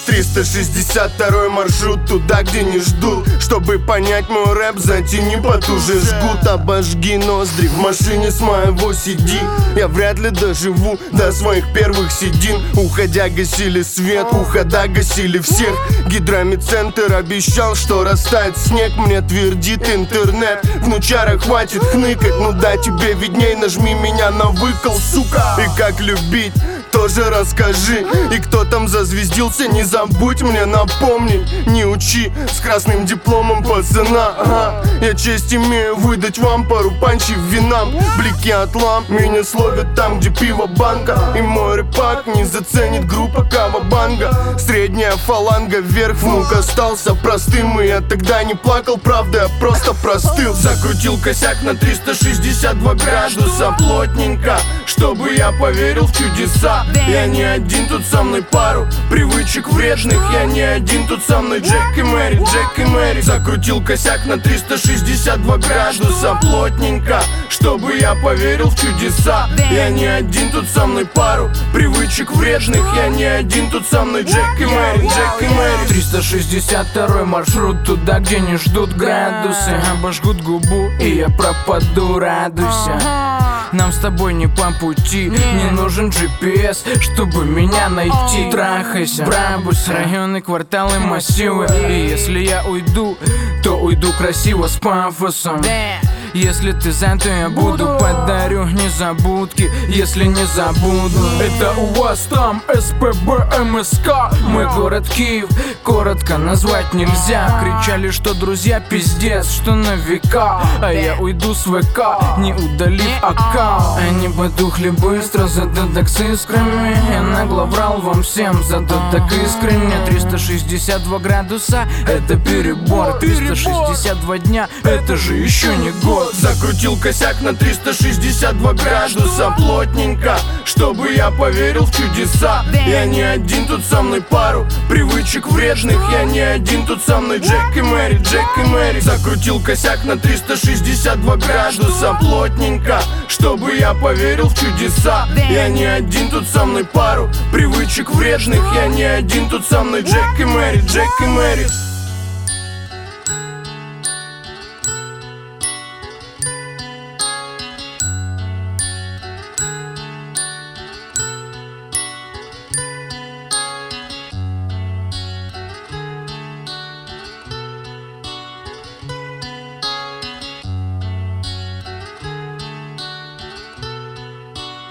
362 маршрут туда, где не ждут. Чтобы понять мой рэп, затяни потуже жгут. Обожги ноздри, в машине с моего сиди. Я вряд ли доживу до своих первых седин. Уходя гасили свет, ухода гасили всех. Гидромедцентр обещал, что растает снег. Мне твердит интернет, внучара хватит хныкать. Ну да, тебе видней, нажми меня на выкол, сука. И как любить, тоже расскажи. И кто там зазвездился, не забудь мне напомнить. Не учи с красным дипломом пацана, ага. Я честь имею выдать вам пару панчей винам. Блики от ламп меня словят там, где пиво банка. И мой рэпак не заценит группа Кавабанга. Средняя фаланга вверх, внук остался простым. И я тогда не плакал, правда, я просто простыл. Закрутил косяк на 362 градуса плотненько, чтобы я поверил в чудеса. Я не один, тут со мной пару привычек вредных. Я не один, тут со мной Джек и Мэри, Джек и Мэри. Закрутил косяк на 362 градуса плотненько, чтобы я поверил в чудеса. Я не один, тут со мной пару привычек вредных. Я не один, тут со мной Джек и Мэри, Джек и Мэри. 362 маршрут туда, где не ждут градусы. Обожгут губу, и я пропаду, радуйся. Нам с тобой не по пути, не нужен GPS, чтобы меня найти. Трахайся, Брабус, районы, кварталы, массивы. И если я уйду, то уйду красиво с пафосом. Если ты за, то я буду, подарю незабудки, если не забуду. Это у вас там СПБ, МСК, мой город Киев, коротко назвать нельзя. Кричали, что друзья пиздец, что на века. А я уйду с ВК, не удалив аккаунт. Они потухли быстро, зато так с искрами. Я нагло врал вам всем, зато так искренне. 362 градуса, это перебор. 362 дня, это же еще не год. Закрутил косяк на 362 градуса плотненько, чтобы я поверил в чудеса. Я не один, тут со мной пару привычек вредных. Я не один, тут со мной Джек и Мэри, Джек и Мэри. Закрутил косяк на 362 градуса плотненько, чтобы я поверил в чудеса. Я не один, тут со мной пару привычек вредных. Я не один, тут со мной Джек и Мэри, Джек и Мэри.